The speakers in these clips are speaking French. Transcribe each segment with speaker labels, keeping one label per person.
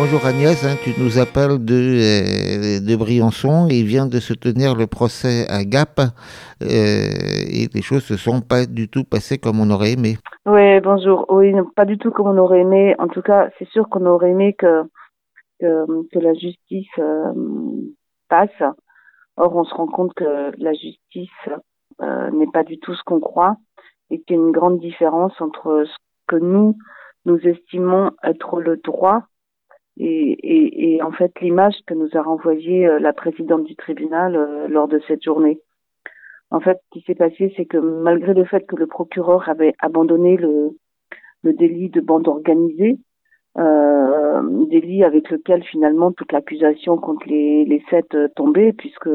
Speaker 1: Bonjour Agnès, tu nous appelles de Briançon. Il vient de se tenir le procès à Gap et les choses ne se sont pas du tout passées comme on aurait aimé.
Speaker 2: Oui, bonjour. Oui, non, pas du tout comme on aurait aimé. En tout cas, c'est sûr qu'on aurait aimé que la justice passe. Or, on se rend compte que la justice n'est pas du tout ce qu'on croit et qu'il y a une grande différence entre ce que nous estimons être le droit et en fait l'image que nous a renvoyée la présidente du tribunal lors de cette journée. En fait, ce qui s'est passé, c'est que malgré le fait que le procureur avait abandonné le délit de bande organisée, délit avec lequel finalement toute l'accusation contre les sept tombait, puisque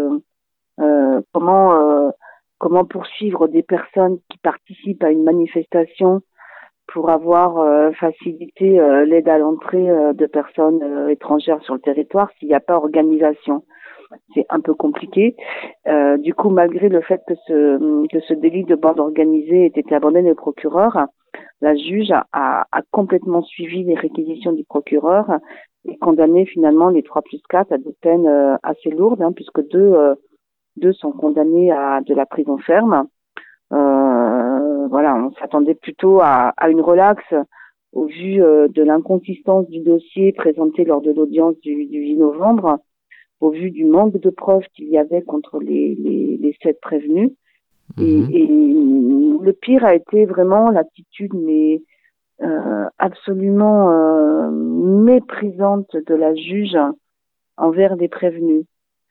Speaker 2: comment poursuivre des personnes qui participent à une manifestation pour avoir facilité l'aide à l'entrée de personnes étrangères sur le territoire s'il n'y a pas organisation. C'est un peu compliqué. Du coup, malgré le fait que ce délit de bande organisée ait été abandonné au procureur, la juge a complètement suivi les réquisitions du procureur et condamné finalement les 3+4 à des peines assez lourdes, puisque deux sont condamnés à de la prison ferme. Voilà, on s'attendait plutôt à une relaxe au vu de l'inconsistance du dossier présenté lors de l'audience du 8 novembre, au vu du manque de preuves qu'il y avait contre les sept prévenus.
Speaker 1: Mhm.
Speaker 2: Et le pire a été vraiment l'attitude absolument méprisante de la juge envers les prévenus.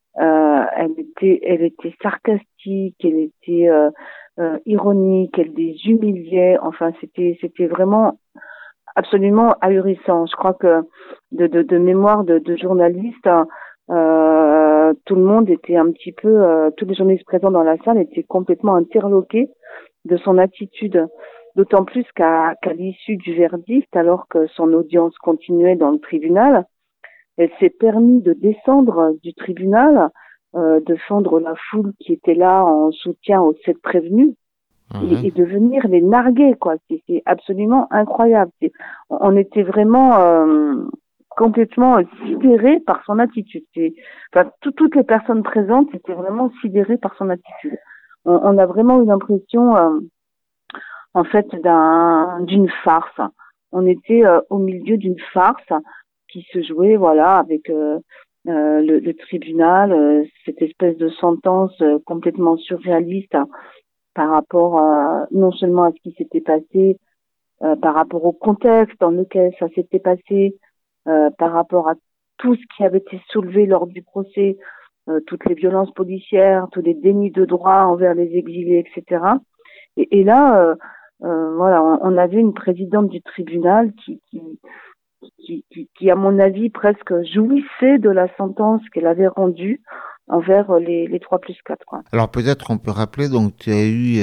Speaker 2: Elle était sarcastique, elle était ironique, elle les humiliait. Enfin, c'était vraiment absolument ahurissant. Je crois que de mémoire de journaliste, tout le monde était un petit peu, tous les journalistes présents dans la salle étaient complètement interloqués de son attitude. D'autant plus qu'à l'issue du verdict, alors que son audience continuait dans le tribunal, elle s'est permis de descendre du tribunal, de fendre la foule qui était là en soutien aux sept prévenus
Speaker 1: Ouais.
Speaker 2: et de venir les narguer, quoi. C'est absolument incroyable. On était vraiment complètement sidérés par son attitude. Enfin, toutes les personnes présentes étaient vraiment sidérées par son attitude. On a vraiment eu l'impression, en fait, d'une farce. On était au milieu d'une farce qui se jouait, voilà, avec le tribunal, cette espèce de sentence complètement surréaliste par rapport non seulement à ce qui s'était passé, par rapport au contexte dans lequel ça s'était passé, par rapport à tout ce qui avait été soulevé lors du procès, toutes les violences policières, tous les dénis de droit envers les exilés, etc. Et là, voilà, on avait une présidente du tribunal qui, à mon avis, presque jouissait de la sentence qu'elle avait rendue envers les 3+4, quoi.
Speaker 1: Alors peut-être on peut rappeler, donc tu as eu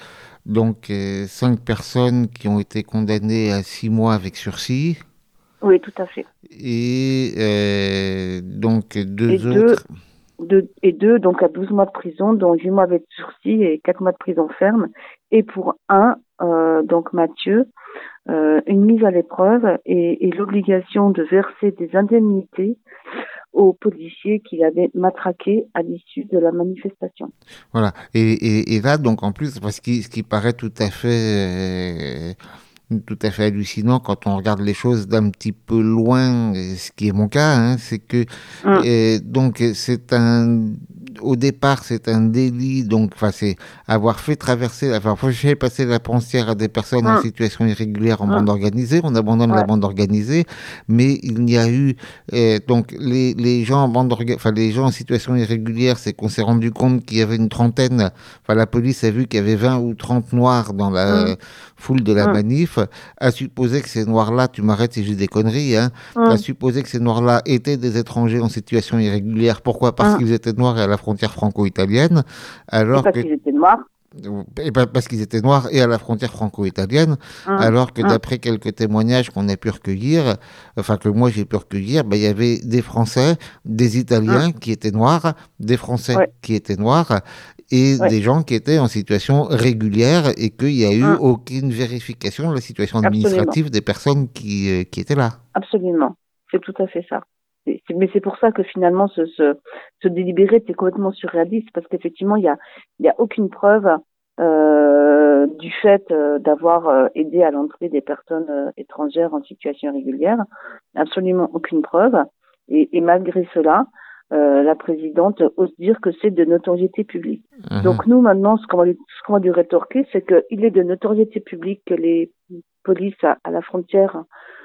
Speaker 1: cinq personnes qui ont été condamnées à 6 mois avec sursis
Speaker 2: Oui, tout à fait.
Speaker 1: et donc
Speaker 2: Et
Speaker 1: deux autres.
Speaker 2: deux, donc à 12 mois de prison, dont 8 mois avec sursis et 4 mois de prison ferme. Et pour un, donc Mathieu, une mise à l'épreuve et l'obligation de verser des indemnités aux policiers qu'il avait matraqués à l'issue de la manifestation.
Speaker 1: Voilà. Et là, donc en plus, parce que ce qui paraît tout à fait hallucinant quand on regarde les choses d'un petit peu loin, ce qui est mon cas, c'est que
Speaker 2: Hum,
Speaker 1: donc au départ c'est un délit, donc enfin c'est avoir fait passer la pensière à des personnes en
Speaker 2: hum,
Speaker 1: situation irrégulière en bande
Speaker 2: hum,
Speaker 1: organisée. On abandonne la
Speaker 2: ouais,
Speaker 1: bande organisée, mais il n'y a eu donc les gens en enfin les gens en situation irrégulière, c'est qu'on s'est rendu compte qu'il y avait une trentaine. Enfin la police a vu qu'il y avait 20 ou 30 noirs dans la
Speaker 2: hum,
Speaker 1: foule de la
Speaker 2: hum,
Speaker 1: manif, à supposer que ces noirs-là, tu m'arrêtes si j'ai des conneries, à
Speaker 2: hum,
Speaker 1: supposer que ces noirs-là étaient des étrangers en situation irrégulière. Pourquoi? Parce
Speaker 2: hum.
Speaker 1: qu'ils étaient noirs et à la frontière franco-italienne,
Speaker 2: Et
Speaker 1: alors
Speaker 2: parce
Speaker 1: que
Speaker 2: qu'ils étaient noirs.
Speaker 1: parce qu'ils étaient noirs et à la frontière franco-italienne,
Speaker 2: Hum,
Speaker 1: alors que
Speaker 2: hum,
Speaker 1: d'après quelques témoignages qu'on a pu recueillir, enfin que moi j'ai pu recueillir, ben, il y avait des Français, des
Speaker 2: hum.
Speaker 1: Italiens qui étaient noirs, des Français
Speaker 2: Ouais,
Speaker 1: qui étaient noirs et
Speaker 2: ouais,
Speaker 1: des gens qui étaient en situation régulière et qu'il n'y a eu
Speaker 2: hum,
Speaker 1: aucune vérification de la situation
Speaker 2: absolument,
Speaker 1: administrative des personnes qui étaient là.
Speaker 2: absolument. C'est tout à fait ça. Mais c'est pour ça que finalement ce délibéré était complètement surréaliste, parce qu'effectivement il y a aucune preuve du fait d'avoir aidé à l'entrée des personnes étrangères en situation irrégulière, absolument aucune preuve. Et malgré cela, la présidente ose dire que c'est de notoriété publique. Donc nous maintenant, ce qu'on va lui rétorquer, c'est qu'il est de notoriété publique que les polices à la frontière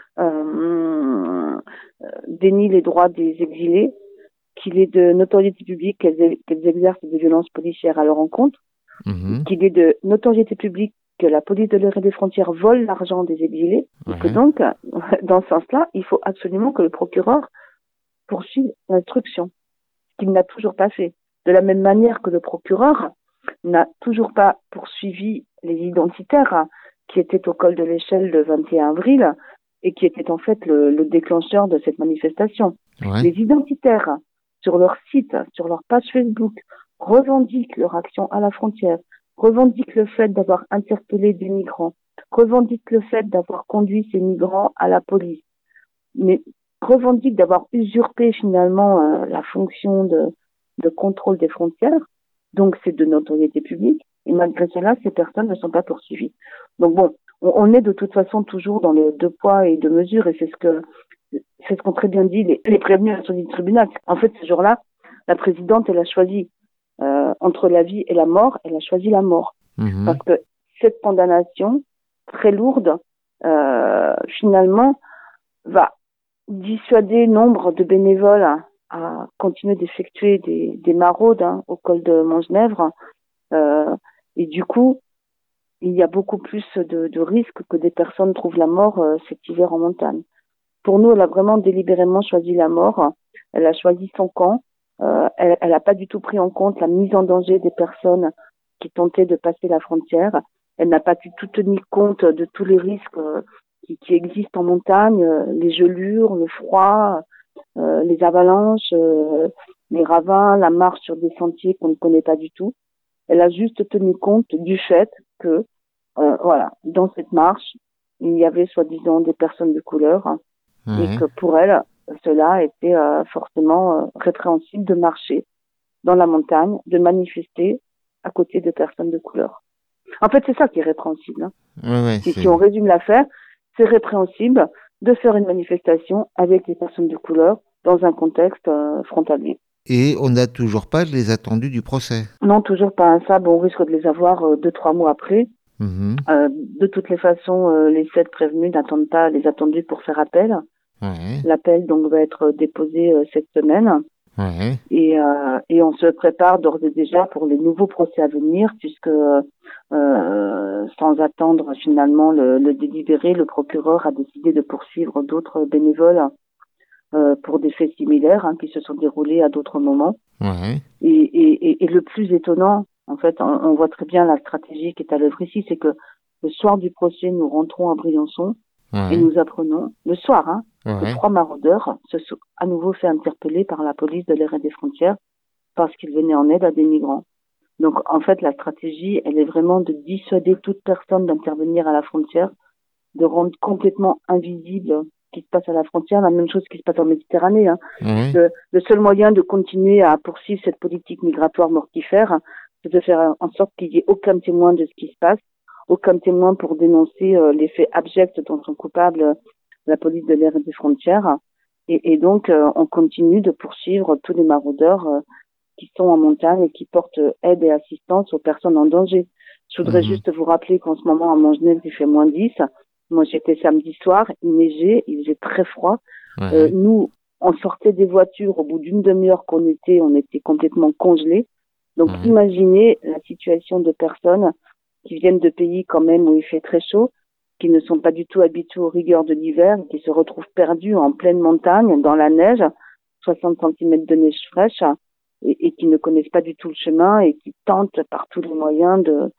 Speaker 2: dénie les droits des exilés, qu'il est de notoriété publique qu'elles exercent des violences policières à leur encontre, qu'il est de notoriété publique que la police de l'air et des frontières vole l'argent des exilés, et que donc, dans ce sens-là, il faut absolument que le procureur poursuive l'instruction, ce qu'il n'a toujours pas fait. De la même manière que le procureur n'a toujours pas poursuivi les identitaires qui étaient au col de l'échelle le 21 avril, et qui était en fait le déclencheur de cette manifestation. Les identitaires, sur leur site, sur leur page Facebook, revendiquent leur action à la frontière, revendiquent le fait d'avoir interpellé des migrants, revendiquent le fait d'avoir conduit ces migrants à la police, mais revendiquent d'avoir usurpé finalement la fonction de contrôle des frontières. Donc c'est de notoriété publique, et malgré cela, ces personnes ne sont pas poursuivies. Donc bon, on est de toute façon toujours dans le deux poids et deux mesures, et c'est ce qu'ont très bien dit les prévenus à son tribunal. En fait, ce jour-là, la présidente, elle a choisi entre la vie et la mort, elle a choisi la mort. Parce que cette condamnation très lourde, finalement, va dissuader nombre de bénévoles à continuer d'effectuer des maraudes au col de Montgenèvre. Et du coup, il y a beaucoup plus de risques que des personnes trouvent la mort cet hiver en montagne. Pour nous, elle a vraiment délibérément choisi la mort. Elle a choisi son camp. Elle n'a pas du tout pris en compte la mise en danger des personnes qui tentaient de passer la frontière. Elle n'a pas du tout tenu compte de tous les risques qui existent en montagne, les gelures, le froid, les avalanches, les ravins, la marche sur des sentiers qu'on ne connaît pas du tout. Elle a juste tenu compte du fait que, voilà, dans cette marche, il y avait soi-disant des personnes de couleur, et que pour elle, cela était forcément répréhensible de marcher dans la montagne, de manifester à côté de personnes de couleur. En fait, c'est ça qui est répréhensible. Si on résume l'affaire, c'est répréhensible de faire une manifestation avec des personnes de couleur dans un contexte frontalier.
Speaker 1: Et on n'a toujours pas les attendus du procès?
Speaker 2: Non, toujours pas. Ça, bon, on risque de les avoir 2-3 mois après. De toutes les façons, les 7 prévenus n'attendent pas les attendus pour faire appel. L'appel donc va être déposé cette semaine. Et on se prépare d'ores et déjà pour les nouveaux procès à venir, puisque sans attendre finalement le délibéré, le procureur a décidé de poursuivre d'autres bénévoles pour des faits similaires qui se sont déroulés à d'autres moments. Et le plus étonnant, en fait, on voit très bien la stratégie qui est à l'œuvre ici, c'est que le soir du procès, nous rentrons à Briançon et nous apprenons, le soir, que 3 maraudeurs se sont à nouveau fait interpeller par la police de l'air et des frontières parce qu'ils venaient en aide à des migrants. Donc, en fait, la stratégie, elle est vraiment de dissuader toute personne d'intervenir à la frontière, de rendre complètement invisible ce qui se passe à la frontière, la même chose qui se passe en Méditerranée. Le seul moyen de continuer à poursuivre cette politique migratoire mortifère, c'est de faire en sorte qu'il n'y ait aucun témoin de ce qui se passe, aucun témoin pour dénoncer les faits abjects dont sont coupables la police de l'air et des frontières. Et donc, on continue de poursuivre tous les maraudeurs qui sont en montagne et qui portent aide et assistance aux personnes en danger. Je voudrais juste vous rappeler qu'en ce moment, à Montgenèvre, il fait -10. Moi, j'étais samedi soir, il neigeait, il faisait très froid. Nous, on sortait des voitures, au bout d'une demi-heure on était complètement congelés. Donc, imaginez la situation de personnes qui viennent de pays quand même où il fait très chaud, qui ne sont pas du tout habitués aux rigueurs de l'hiver, qui se retrouvent perdus en pleine montagne, dans la neige, 60 cm de neige fraîche, et qui ne connaissent pas du tout le chemin et qui tentent par tous les moyens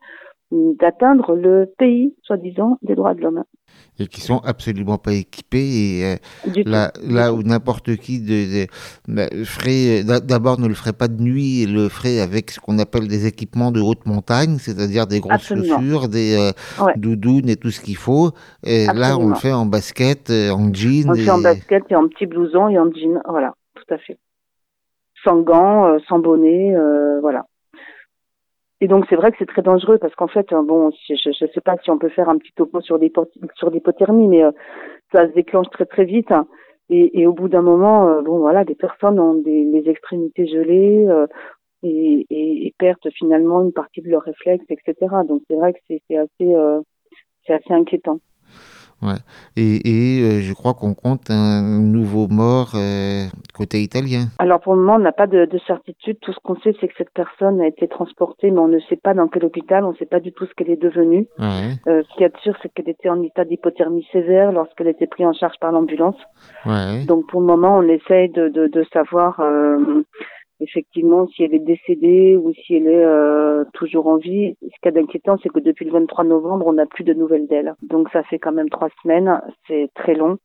Speaker 2: d'atteindre le pays, soi-disant, des droits de l'homme.
Speaker 1: Et qui sont absolument pas équipés. Et
Speaker 2: Du tout.
Speaker 1: là où n'importe qui ferait, d'abord ne le ferait pas de nuit, et le ferait avec ce qu'on appelle des équipements de haute montagne, c'est-à-dire des grosses chaussures, des doudounes et tout ce qu'il faut. Et là, on le fait en basket, en jean.
Speaker 2: On le fait en basket et en petit blouson et en jean, voilà, tout à fait. Sans gants, sans bonnet, voilà. Et donc c'est vrai que c'est très dangereux parce qu'en fait, bon, je sais pas si on peut faire un petit topo sur l'hypothermie, mais ça se déclenche très très vite. Hein, et au bout d'un moment, bon voilà, des personnes ont les extrémités gelées et perdent finalement une partie de leurs réflexes, etc. Donc c'est vrai que c'est assez inquiétant.
Speaker 1: Ouais. Et je crois qu'on compte un nouveau mort côté italien.
Speaker 2: Alors pour le moment, on n'a pas de certitude. Tout ce qu'on sait, c'est que cette personne a été transportée, mais on ne sait pas dans quel hôpital, on ne sait pas du tout ce qu'elle est devenue.
Speaker 1: Ouais.
Speaker 2: Ce qu'il y a de sûr, c'est qu'elle était en état d'hypothermie sévère lorsqu'elle était prise en charge par l'ambulance.
Speaker 1: Ouais.
Speaker 2: Donc pour le moment, on essaye de savoir effectivement si elle est décédée ou si elle est toujours en vie. Ce qui est inquiétant, c'est que depuis le 23 novembre, on n'a plus de nouvelles d'elle. Donc ça fait quand même 3 semaines, c'est très long.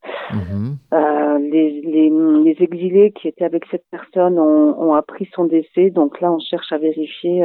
Speaker 2: Les exilés qui étaient avec cette personne ont appris son décès, donc là on cherche à vérifier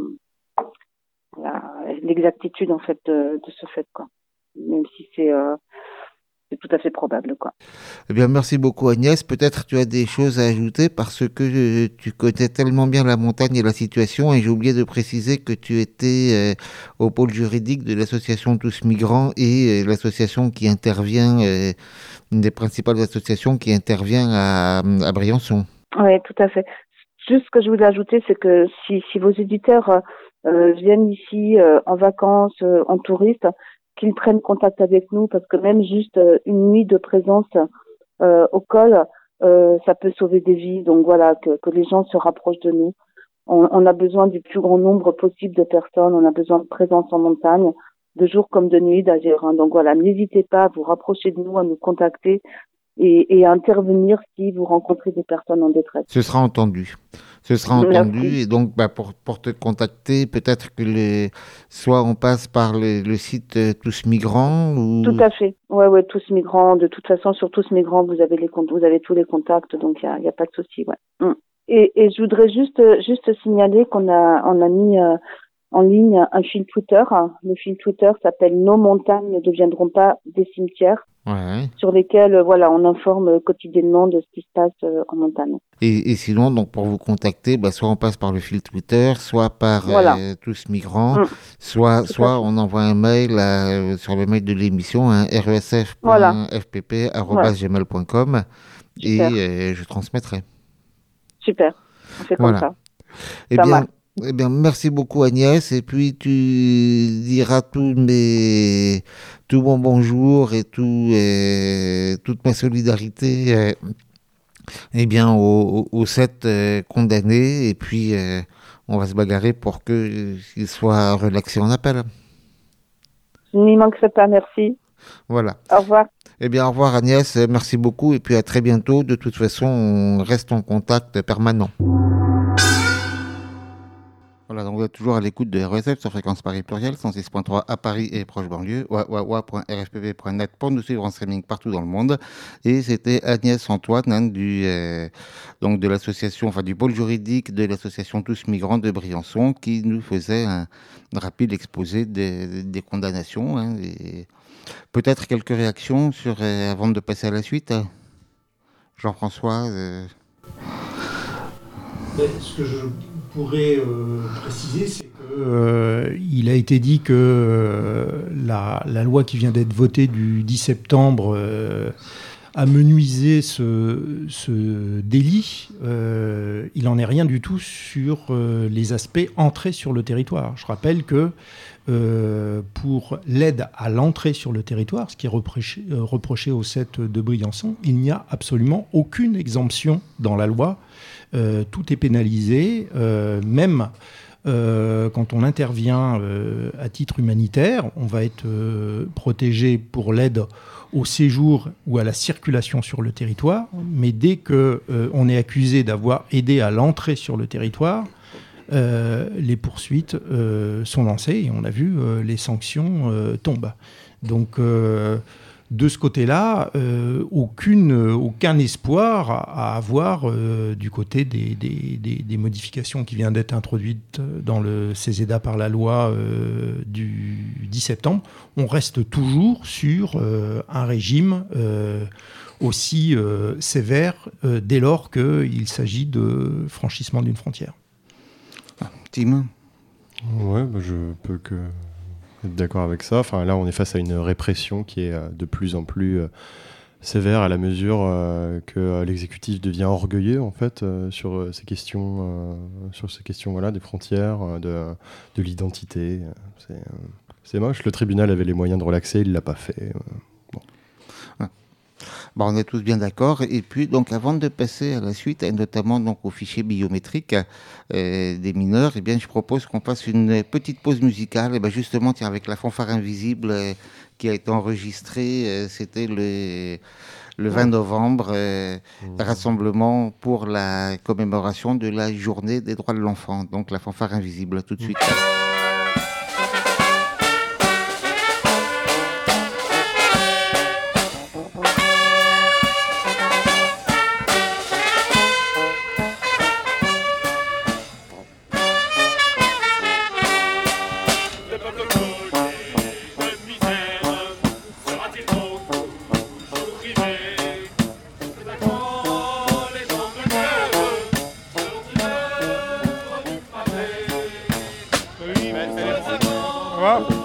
Speaker 2: l'exactitude en fait de ce fait, quoi. Même si c'est tout à fait probable, quoi.
Speaker 1: Eh bien, merci beaucoup Agnès. Peut-être tu as des choses à ajouter parce que tu connais tellement bien la montagne et la situation, et j'ai oublié de préciser que tu étais au pôle juridique de l'association Tous Migrants et l'association qui intervient, une des principales associations qui intervient à Briançon.
Speaker 2: Oui, tout à fait. Juste ce que je voulais ajouter, c'est que si vos éditeurs viennent ici en vacances, en touriste, qu'ils prennent contact avec nous, parce que même juste une nuit de présence au col, ça peut sauver des vies. Donc voilà, que les gens se rapprochent de nous. On a besoin du plus grand nombre possible de personnes, on a besoin de présence en montagne, de jour comme de nuit d'ailleurs. Hein. Donc voilà, n'hésitez pas à vous rapprocher de nous, à nous contacter et à intervenir si vous rencontrez des personnes en détresse.
Speaker 1: Ce sera entendu. Et donc pour te contacter, peut-être que soit on passe par le site Tous Migrants ou...
Speaker 2: Tout à fait. Ouais, Tous Migrants. De toute façon, sur Tous Migrants, vous avez tous les contacts, donc il y a pas de souci. Ouais. Et je voudrais juste signaler qu'on a mis en ligne un fil Twitter. Le fil Twitter s'appelle Nos montagnes ne deviendront pas des cimetières.
Speaker 1: Ouais.
Speaker 2: Sur lesquels on informe quotidiennement de ce qui se passe en montagne.
Speaker 1: Et sinon, donc pour vous contacter, soit on passe par le fil Twitter, soit par Tous Migrants, soit on envoie un mail sur le mail de l'émission, resf.fpp@gmail.com, et je transmettrai.
Speaker 2: Super, on fait comme ça.
Speaker 1: Eh bien, merci beaucoup Agnès, et puis tu diras tout mon bonjour et toute ma solidarité aux 7 condamnés, et puis on va se bagarrer pour qu'ils soient relaxés en appel.
Speaker 2: Je n'y manquerai pas, merci.
Speaker 1: Voilà.
Speaker 2: Au revoir.
Speaker 1: Eh bien, au revoir Agnès, merci beaucoup, et puis à très bientôt. De toute façon, on reste en contact permanent. Voilà, donc vous êtes toujours à l'écoute de RSF sur Fréquence Paris Pluriel, 106.3 à Paris et proche banlieue, wa.rfpb.net pour nous suivre en streaming partout dans le monde. Et c'était Agnès Antoine, donc de l'association, du pôle juridique de l'association Tous Migrants de Briançon, qui nous faisait un rapide exposé des condamnations. Et peut-être quelques réactions avant de passer à la suite. Jean-François.
Speaker 3: Ce que je pourrais préciser, c'est qu'il a été dit que la loi qui vient d'être votée du 10 septembre amenuisait ce délit. Il n'en est rien du tout sur les aspects entrée sur le territoire. Je rappelle que pour l'aide à l'entrée sur le territoire, ce qui est reproché au 7 de Briançon, il n'y a absolument aucune exemption dans la loi. Tout est pénalisé, même quand on intervient à titre humanitaire, on va être protégé pour l'aide au séjour ou à la circulation sur le territoire, mais dès qu'on est accusé d'avoir aidé à l'entrée sur le territoire, les poursuites sont lancées et on a vu les sanctions tombent. Donc de ce côté-là, aucun espoir à avoir du côté des modifications qui viennent d'être introduites dans le CESEDA par la loi du 10 septembre. On reste toujours sur un régime aussi sévère dès lors qu'il s'agit de franchissement d'une frontière.
Speaker 1: Tim ?
Speaker 4: Ouais, je peux que être d'accord avec ça. Enfin, là, on est face à une répression qui est de plus en plus sévère à la mesure que l'exécutif devient orgueilleux en fait sur ces questions, voilà, des frontières, de l'identité. C'est moche. Le tribunal avait les moyens de relaxer, il l'a pas fait.
Speaker 1: Bon, on est tous bien d'accord. Et puis, donc, avant de passer à la suite, et notamment donc au fichier biométrique des mineurs, eh bien, je propose qu'on fasse une petite pause musicale. Et ben, justement, tiens, avec la fanfare invisible qui a été enregistrée, c'était le 20 novembre, rassemblement pour la commémoration de la journée des droits de l'enfant. Donc, la fanfare invisible, tout de suite.
Speaker 5: Wow.